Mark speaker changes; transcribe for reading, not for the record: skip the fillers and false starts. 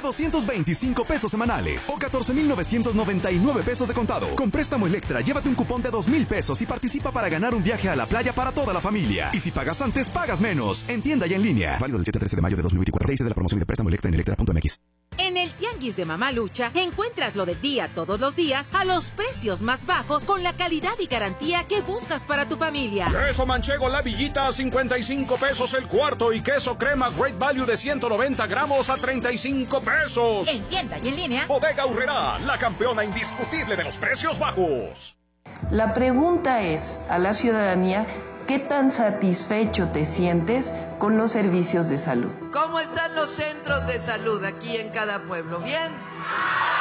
Speaker 1: a 225 pesos semanales o 14,999 pesos de contado. Con préstamo Electra, llévate un cupón de 2,000 pesos y participa para ganar un viaje a la playa para toda la familia. Y si pagas antes, pagas menos. En tienda y en línea. Válido del 7 al 13 de mayo de 2024. Dice de la promoción y de préstamo Electra en electra.mx.
Speaker 2: En el Tianguis de Mamalucha encuentras lo del día todos los días a los precios más bajos con la calidad y garantía que buscas para tu familia.
Speaker 3: Queso manchego La Villita a 55 pesos el cuarto y queso crema Great Value de 190 gramos a 35 pesos.
Speaker 2: En tienda y en línea.
Speaker 3: Bodega Aurrerá, la campeona indiscutible de los precios bajos.
Speaker 4: La pregunta es a la ciudadanía: ¿qué tan satisfecho te sientes con los servicios de salud?
Speaker 5: ¿Cómo están los centros de salud aquí en cada pueblo? ¿Bien?